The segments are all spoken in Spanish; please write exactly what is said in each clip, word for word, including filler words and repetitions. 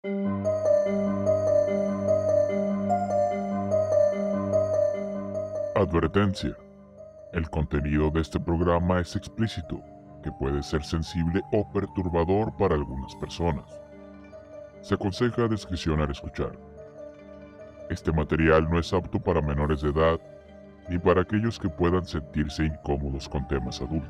Advertencia. El contenido de este programa es explícito, que puede ser sensible o perturbador para algunas personas. Se aconseja discreción al escuchar. Este material no es apto para menores de edad ni para aquellos que puedan sentirse incómodos con temas adultos.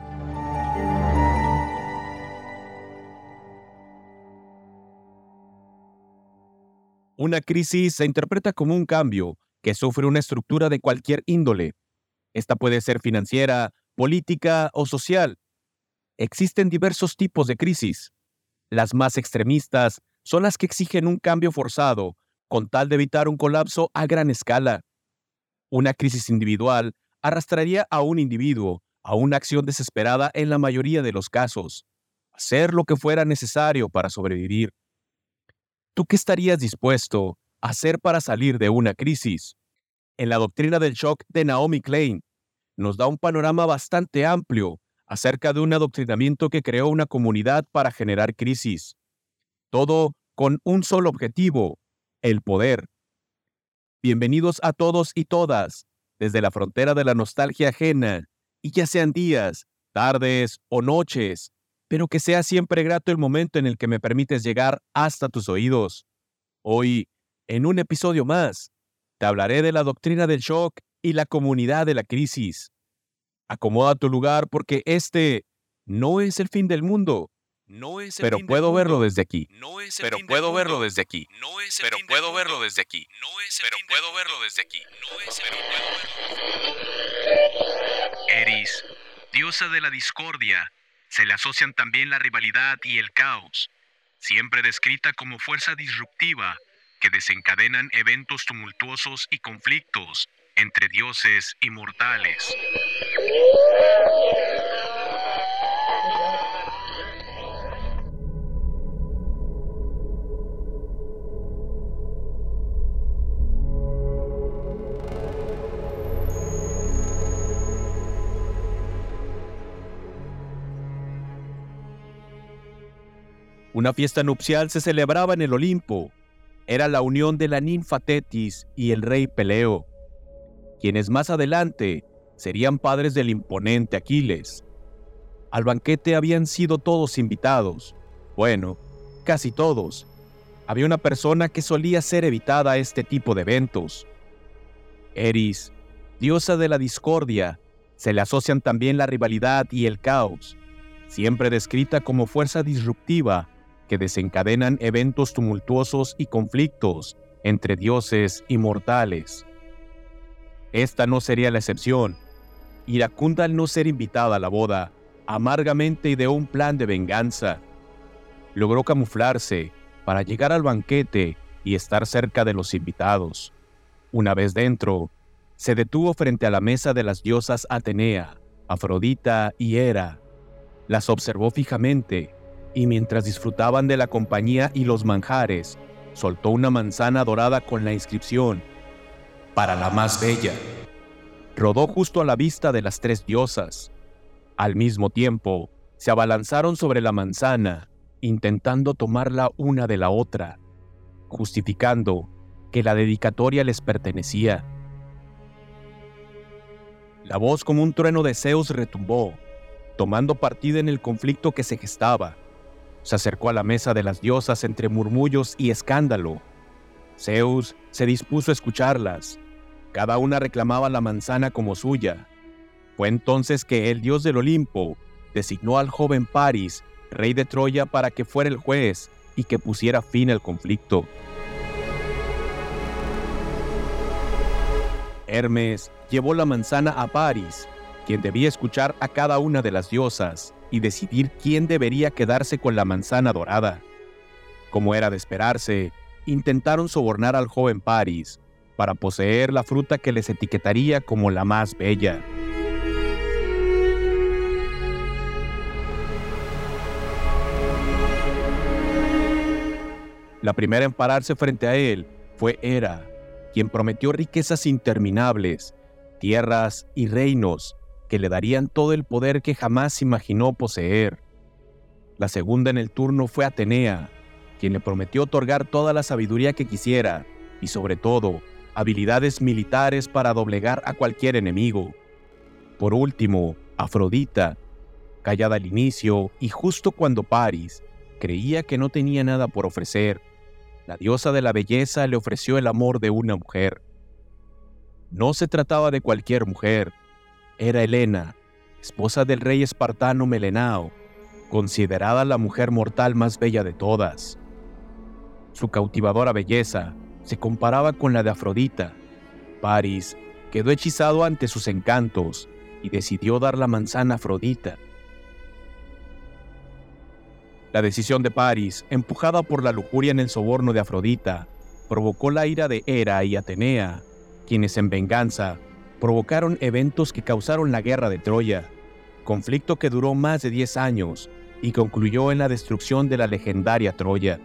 Una crisis se interpreta como un cambio que sufre una estructura de cualquier índole. Esta puede ser financiera, política o social. Existen diversos tipos de crisis. Las más extremistas son las que exigen un cambio forzado, con tal de evitar un colapso a gran escala. Una crisis individual arrastraría a un individuo a una acción desesperada en la mayoría de los casos, hacer lo que fuera necesario para sobrevivir. ¿Tú qué estarías dispuesto a hacer para salir de una crisis? En la doctrina del shock de Naomi Klein, nos da un panorama bastante amplio acerca de un adoctrinamiento que creó una comunidad para generar crisis. Todo con un solo objetivo: el poder. Bienvenidos a todos y todas, desde la frontera de la nostalgia ajena, y ya sean días, tardes o noches, pero que sea siempre grato el momento en el que me permites llegar hasta tus oídos. Hoy, en un episodio más, te hablaré de la doctrina del shock y la comunidad de la crisis. Acomoda tu lugar porque este no es el fin del mundo. No es el pero fin puedo del verlo mundo. Desde aquí. No es el pero fin puedo del verlo mundo. Desde aquí. No es el pero fin puedo del verlo mundo. Desde aquí. No es el pero fin puedo verlo desde aquí. No es el pero puedo verlo desde aquí. Eris, diosa de la discordia, se le asocian también la rivalidad y el caos, siempre descrita como fuerza disruptiva que desencadenan eventos tumultuosos y conflictos entre dioses y mortales. Una fiesta nupcial se celebraba en el Olimpo. Era la unión de la ninfa Tetis y el rey Peleo, quienes más adelante serían padres del imponente Aquiles. Al banquete habían sido todos invitados. Bueno, casi todos. Había una persona que solía ser evitada a este tipo de eventos. Eris, diosa de la discordia, se le asocian también la rivalidad y el caos, siempre descrita como fuerza disruptiva que desencadenan eventos tumultuosos y conflictos entre dioses y mortales. Esta no sería la excepción. Iracunda, al no ser invitada a la boda, amargamente ideó un plan de venganza. Logró camuflarse para llegar al banquete y estar cerca de los invitados. Una vez dentro, se detuvo frente a la mesa de las diosas Atenea, Afrodita y Hera. Las observó fijamente y mientras disfrutaban de la compañía y los manjares, soltó una manzana dorada con la inscripción: para la más bella. Rodó justo a la vista de las tres diosas. Al mismo tiempo, se abalanzaron sobre la manzana, intentando tomarla una de la otra, justificando que la dedicatoria les pertenecía. La voz como un trueno de Zeus retumbó, tomando partida en el conflicto que se gestaba. Se acercó a la mesa de las diosas entre murmullos y escándalo. Zeus se dispuso a escucharlas. Cada una reclamaba la manzana como suya. Fue entonces que el dios del Olimpo designó al joven Paris, rey de Troya, para que fuera el juez y que pusiera fin al conflicto. Hermes llevó la manzana a Paris, quien debía escuchar a cada una de las diosas y decidir quién debería quedarse con la manzana dorada. Como era de esperarse, intentaron sobornar al joven Paris para poseer la fruta que les etiquetaría como la más bella. La primera en pararse frente a él fue Hera, quien prometió riquezas interminables, tierras y reinos que le darían todo el poder que jamás imaginó poseer. La segunda en el turno fue Atenea, quien le prometió otorgar toda la sabiduría que quisiera y, sobre todo, habilidades militares para doblegar a cualquier enemigo. Por último, Afrodita, callada al inicio y justo cuando Paris creía que no tenía nada por ofrecer, la diosa de la belleza le ofreció el amor de una mujer. No se trataba de cualquier mujer, era Helena, esposa del rey espartano Melenao, considerada la mujer mortal más bella de todas. Su cautivadora belleza se comparaba con la de Afrodita. Paris quedó hechizado ante sus encantos y decidió dar la manzana a Afrodita. La decisión de Paris, empujada por la lujuria en el soborno de Afrodita, provocó la ira de Hera y Atenea, quienes en venganza provocaron eventos que causaron la guerra de Troya, conflicto que duró más de diez años y concluyó en la destrucción de la legendaria Troya.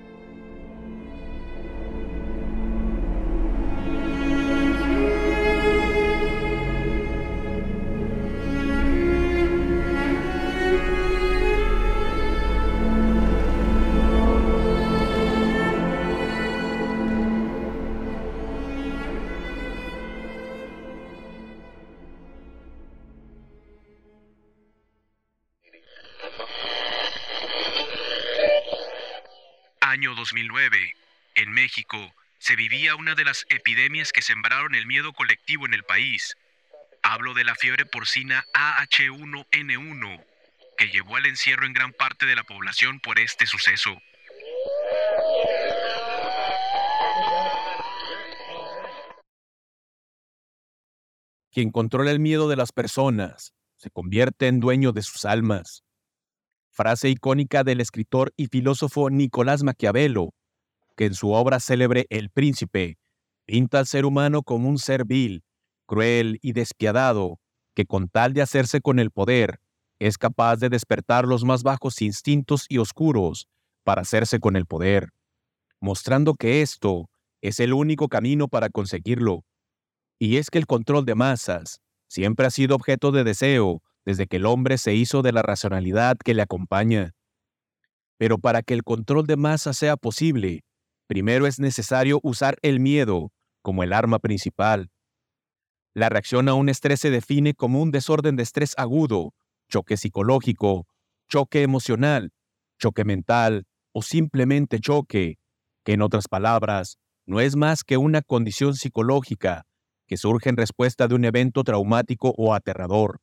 Año dos mil nueve. En México se vivía una de las epidemias que sembraron el miedo colectivo en el país. Hablo de la fiebre porcina A H uno N uno, que llevó al encierro en gran parte de la población por este suceso. Quien controla el miedo de las personas se convierte en dueño de sus almas. Frase icónica del escritor y filósofo Nicolás Maquiavelo, que en su obra célebre El Príncipe pinta al ser humano como un ser vil, cruel y despiadado, que con tal de hacerse con el poder, es capaz de despertar los más bajos instintos y oscuros para hacerse con el poder, mostrando que esto es el único camino para conseguirlo. Y es que el control de masas siempre ha sido objeto de deseo desde que el hombre se hizo de la racionalidad que le acompaña. Pero para que el control de masas sea posible, primero es necesario usar el miedo como el arma principal. La reacción a un estrés se define como un desorden de estrés agudo, choque psicológico, choque emocional, choque mental o simplemente choque, que en otras palabras, no es más que una condición psicológica que surge en respuesta de un evento traumático o aterrador.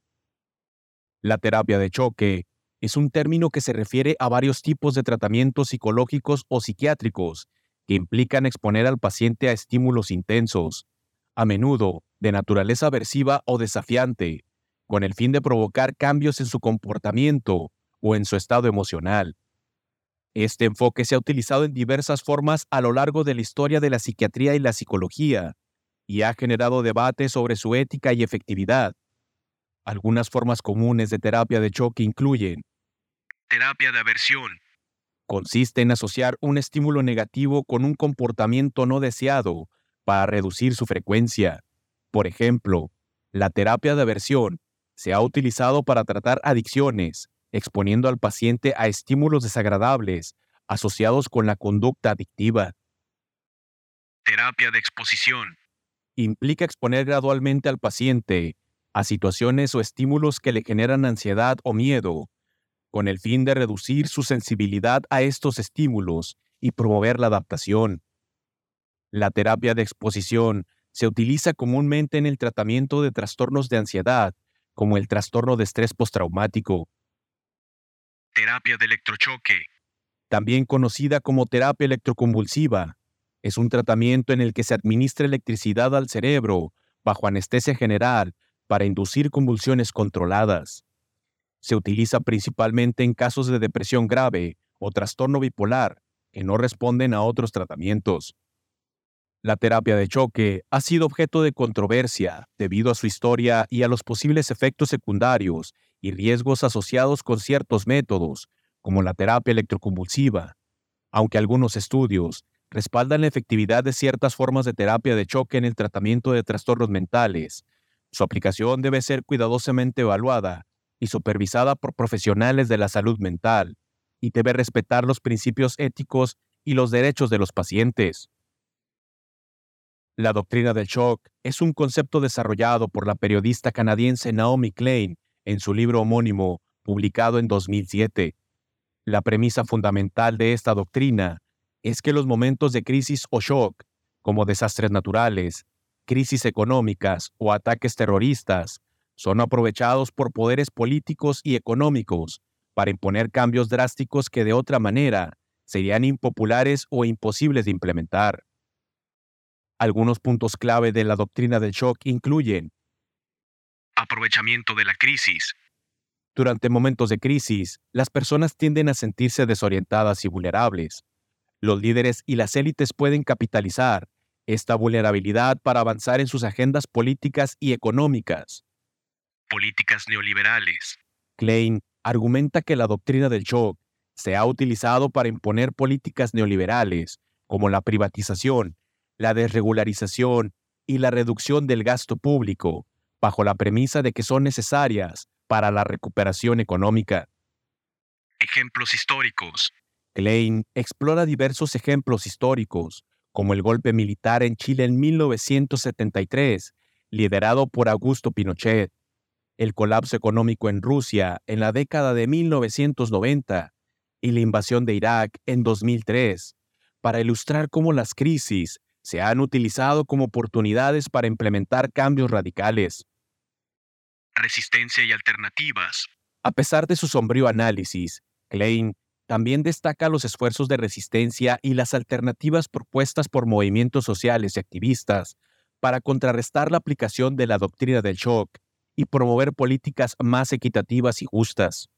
La terapia de choque es un término que se refiere a varios tipos de tratamientos psicológicos o psiquiátricos que implican exponer al paciente a estímulos intensos, a menudo de naturaleza aversiva o desafiante, con el fin de provocar cambios en su comportamiento o en su estado emocional. Este enfoque se ha utilizado en diversas formas a lo largo de la historia de la psiquiatría y la psicología, y ha generado debate sobre su ética y efectividad. Algunas formas comunes de terapia de choque incluyen: terapia de aversión. Consiste en asociar un estímulo negativo con un comportamiento no deseado para reducir su frecuencia. Por ejemplo, la terapia de aversión se ha utilizado para tratar adicciones, exponiendo al paciente a estímulos desagradables asociados con la conducta adictiva. Terapia de exposición. Implica exponer gradualmente al paciente a situaciones o estímulos que le generan ansiedad o miedo, con el fin de reducir su sensibilidad a estos estímulos y promover la adaptación. La terapia de exposición se utiliza comúnmente en el tratamiento de trastornos de ansiedad, como el trastorno de estrés postraumático. Terapia de electrochoque. También conocida como terapia electroconvulsiva, es un tratamiento en el que se administra electricidad al cerebro bajo anestesia general para inducir convulsiones controladas. Se utiliza principalmente en casos de depresión grave o trastorno bipolar que no responden a otros tratamientos. La terapia de choque ha sido objeto de controversia debido a su historia y a los posibles efectos secundarios y riesgos asociados con ciertos métodos, como la terapia electroconvulsiva, aunque algunos estudios respaldan la efectividad de ciertas formas de terapia de choque en el tratamiento de trastornos mentales. Su aplicación debe ser cuidadosamente evaluada y supervisada por profesionales de la salud mental, y debe respetar los principios éticos y los derechos de los pacientes. La doctrina del shock es un concepto desarrollado por la periodista canadiense Naomi Klein en su libro homónimo, publicado en dos mil siete. La premisa fundamental de esta doctrina es que los momentos de crisis o shock, como desastres naturales, crisis económicas o ataques terroristas, son aprovechados por poderes políticos y económicos para imponer cambios drásticos que de otra manera serían impopulares o imposibles de implementar. Algunos puntos clave de la doctrina del shock incluyen: aprovechamiento de la crisis. Durante momentos de crisis, las personas tienden a sentirse desorientadas y vulnerables. Los líderes y las élites pueden capitalizar esta vulnerabilidad para avanzar en sus agendas políticas y económicas. Políticas neoliberales. Klein argumenta que la doctrina del shock se ha utilizado para imponer políticas neoliberales, como la privatización, la desregularización y la reducción del gasto público, bajo la premisa de que son necesarias para la recuperación económica. Ejemplos históricos. Klein explora diversos ejemplos históricos, como el golpe militar en Chile en mil novecientos setenta y tres, liderado por Augusto Pinochet, el colapso económico en Rusia en la década de mil novecientos noventa y la invasión de Irak en dos mil tres, para ilustrar cómo las crisis se han utilizado como oportunidades para implementar cambios radicales. Resistencia y alternativas. A pesar de su sombrío análisis, Klein también destaca los esfuerzos de resistencia y las alternativas propuestas por movimientos sociales y activistas para contrarrestar la aplicación de la doctrina del shock y promover políticas más equitativas y justas.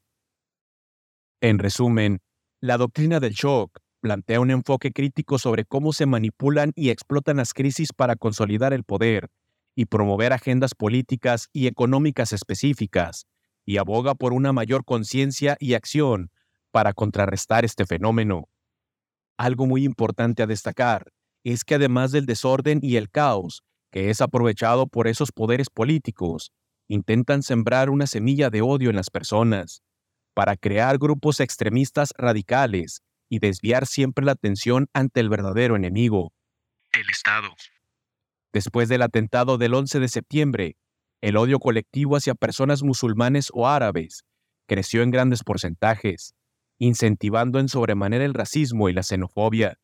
En resumen, la doctrina del shock plantea un enfoque crítico sobre cómo se manipulan y explotan las crisis para consolidar el poder y promover agendas políticas y económicas específicas, y aboga por una mayor conciencia y acción para contrarrestar este fenómeno. Algo muy importante a destacar es que además del desorden y el caos que es aprovechado por esos poderes políticos, intentan sembrar una semilla de odio en las personas, para crear grupos extremistas radicales y desviar siempre la atención ante el verdadero enemigo. El Estado. Después del atentado del once de septiembre, el odio colectivo hacia personas musulmanes o árabes creció en grandes porcentajes, incentivando en sobremanera el racismo y la xenofobia.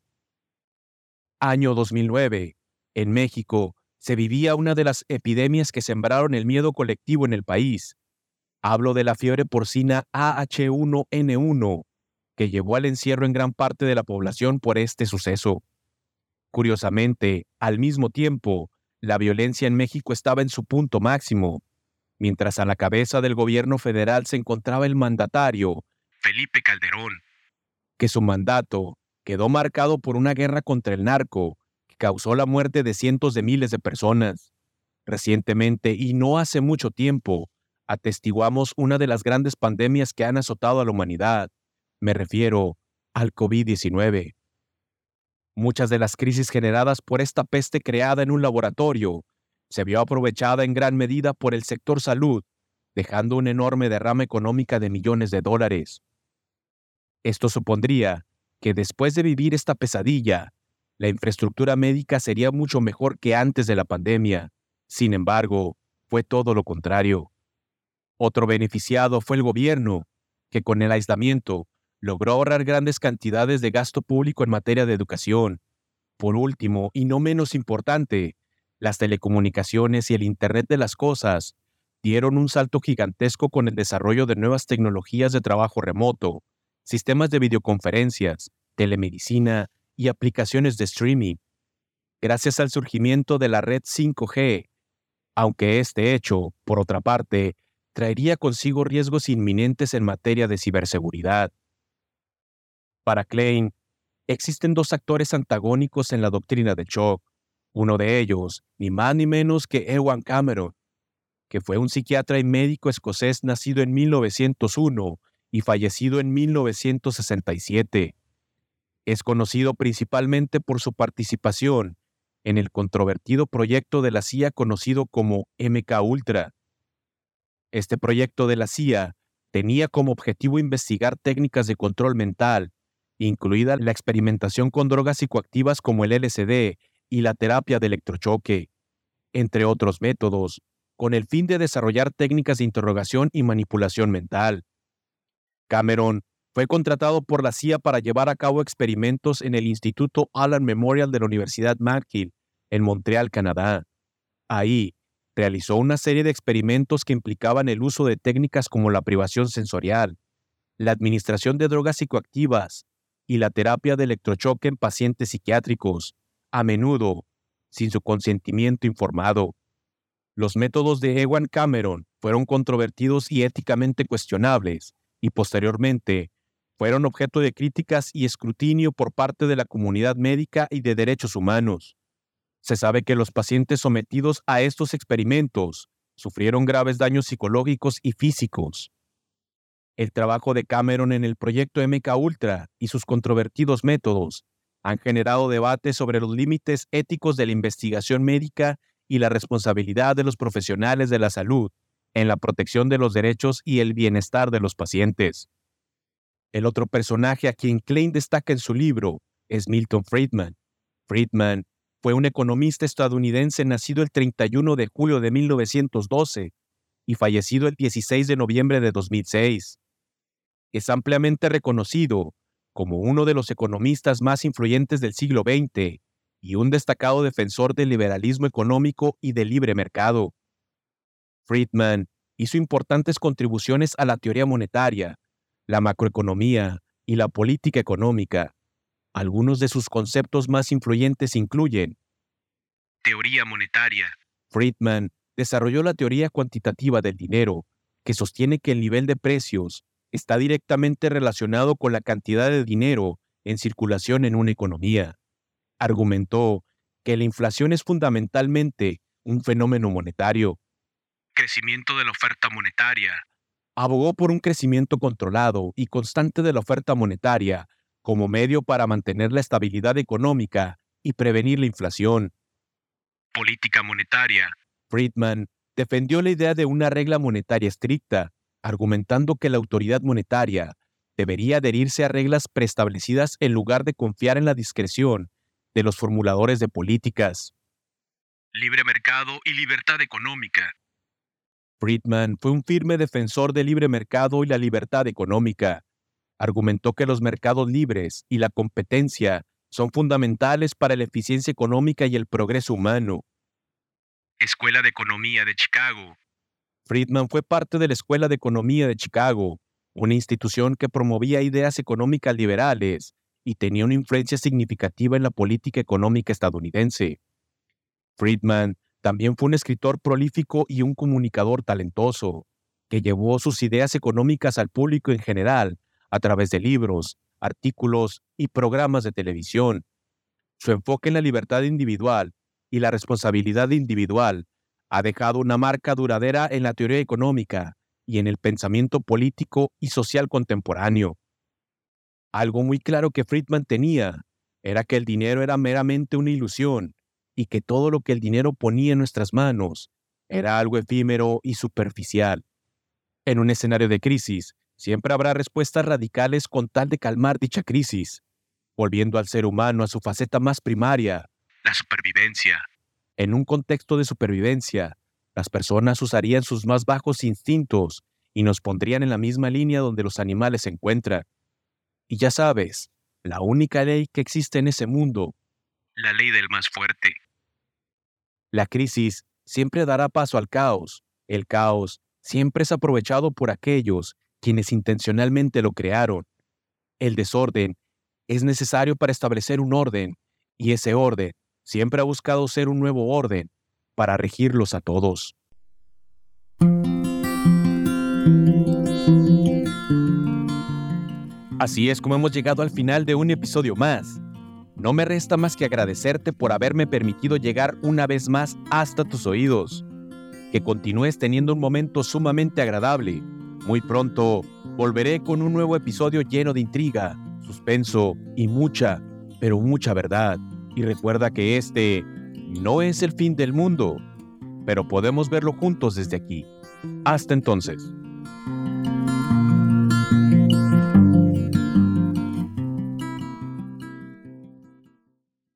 Año dos mil nueve. En México se vivía una de las epidemias que sembraron el miedo colectivo en el país. Hablo de la fiebre porcina A H uno N uno, que llevó al encierro en gran parte de la población por este suceso. Curiosamente, al mismo tiempo, la violencia en México estaba en su punto máximo, mientras a la cabeza del gobierno federal se encontraba el mandatario, Felipe Calderón, que su mandato quedó marcado por una guerra contra el narco que causó la muerte de cientos de miles de personas. Recientemente, y no hace mucho tiempo, atestiguamos una de las grandes pandemias que han azotado a la humanidad. Me refiero al COVID diecinueve. Muchas de las crisis generadas por esta peste creada en un laboratorio se vio aprovechada en gran medida por el sector salud, dejando una enorme derrama económica de millones de dólares. Esto supondría que después de vivir esta pesadilla, la infraestructura médica sería mucho mejor que antes de la pandemia. Sin embargo, fue todo lo contrario. Otro beneficiado fue el gobierno, que con el aislamiento logró ahorrar grandes cantidades de gasto público en materia de educación. Por último, y no menos importante, las telecomunicaciones y el Internet de las cosas dieron un salto gigantesco con el desarrollo de nuevas tecnologías de trabajo remoto, sistemas de videoconferencias, telemedicina y aplicaciones de streaming. Gracias al surgimiento de la red cinco G, aunque este hecho, por otra parte, traería consigo riesgos inminentes en materia de ciberseguridad. Para Klein, existen dos actores antagónicos en la doctrina de shock. Uno de ellos, ni más ni menos que Ewan Cameron, que fue un psiquiatra y médico escocés nacido en mil novecientos uno y fallecido en mil novecientos sesenta y siete. Es conocido principalmente por su participación en el controvertido proyecto de la C I A conocido como M K Ultra. Este proyecto de la C I A Tenía como objetivo investigar técnicas de control mental, incluida la experimentación con drogas psicoactivas como el L S D y la terapia de electrochoque, entre otros métodos, con el fin de desarrollar técnicas de interrogación y manipulación mental. Cameron fue contratado por la C I A para llevar a cabo experimentos en el Instituto Allen Memorial de la Universidad McGill, en Montreal, Canadá. Ahí, realizó una serie de experimentos que implicaban el uso de técnicas como la privación sensorial, la administración de drogas psicoactivas y la terapia de electrochoque en pacientes psiquiátricos, a menudo sin su consentimiento informado. Los métodos de Ewan Cameron fueron controvertidos y éticamente cuestionables, y posteriormente fueron objeto de críticas y escrutinio por parte de la comunidad médica y de derechos humanos. Se sabe que los pacientes sometidos a estos experimentos sufrieron graves daños psicológicos y físicos. El trabajo de Cameron en el proyecto M K Ultra y sus controvertidos métodos han generado debates sobre los límites éticos de la investigación médica y la responsabilidad de los profesionales de la salud en la protección de los derechos y el bienestar de los pacientes. El otro personaje a quien Klein destaca en su libro es Milton Friedman. Friedman fue un economista estadounidense nacido el treinta y uno de julio de mil novecientos doce y fallecido el dieciséis de noviembre de dos mil seis. Es ampliamente reconocido como uno de los economistas más influyentes del siglo veinte y un destacado defensor del liberalismo económico y del libre mercado. Friedman hizo importantes contribuciones a la teoría monetaria, la macroeconomía y la política económica. Algunos de sus conceptos más influyentes incluyen: teoría monetaria. Friedman desarrolló la teoría cuantitativa del dinero, que sostiene que el nivel de precios está directamente relacionado con la cantidad de dinero en circulación en una economía. Argumentó que la inflación es fundamentalmente un fenómeno monetario. Crecimiento de la oferta monetaria. Abogó por un crecimiento controlado y constante de la oferta monetaria como medio para mantener la estabilidad económica y prevenir la inflación. Política monetaria. Friedman defendió la idea de una regla monetaria estricta, argumentando que la autoridad monetaria debería adherirse a reglas preestablecidas en lugar de confiar en la discreción de los formuladores de políticas. Libre mercado y libertad económica. Friedman fue un firme defensor del libre mercado y la libertad económica. Argumentó que los mercados libres y la competencia son fundamentales para la eficiencia económica y el progreso humano. Escuela de Economía de Chicago. Friedman fue parte de la Escuela de Economía de Chicago, una institución que promovía ideas económicas liberales y tenía una influencia significativa en la política económica estadounidense. Friedman también fue un escritor prolífico y un comunicador talentoso, que llevó sus ideas económicas al público en general a través de libros, artículos y programas de televisión. Su enfoque en la libertad individual y la responsabilidad individual ha dejado una marca duradera en la teoría económica y en el pensamiento político y social contemporáneo. Algo muy claro que Friedman tenía era que el dinero era meramente una ilusión y que todo lo que el dinero ponía en nuestras manos era algo efímero y superficial. En un escenario de crisis, siempre habrá respuestas radicales con tal de calmar dicha crisis, volviendo al ser humano a su faceta más primaria, la supervivencia. En un contexto de supervivencia, las personas usarían sus más bajos instintos y nos pondrían en la misma línea donde los animales se encuentran. Y ya sabes, la única ley que existe en ese mundo, la ley del más fuerte. La crisis siempre dará paso al caos. El caos siempre es aprovechado por aquellos quienes intencionalmente lo crearon. El desorden es necesario para establecer un orden, y ese orden siempre ha buscado ser un nuevo orden para regirlos a todos. Así es como hemos llegado al final de un episodio más. No me resta más que agradecerte por haberme permitido llegar una vez más hasta tus oídos. Que continúes teniendo un momento sumamente agradable. Muy pronto volveré con un nuevo episodio lleno de intriga, suspenso y mucha, pero mucha verdad. Y recuerda que este no es el fin del mundo, pero podemos verlo juntos desde aquí. Hasta entonces.